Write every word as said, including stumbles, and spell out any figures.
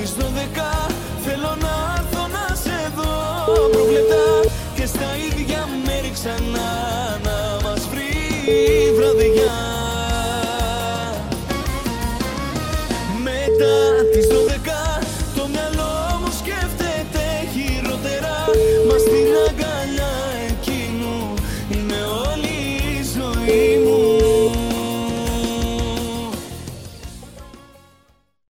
τις δώδεκα θέλω να έρθω να σε δω προβλεπτά και στα ίδια μέρη ξανά να μας βρει η βραδιά. Μετά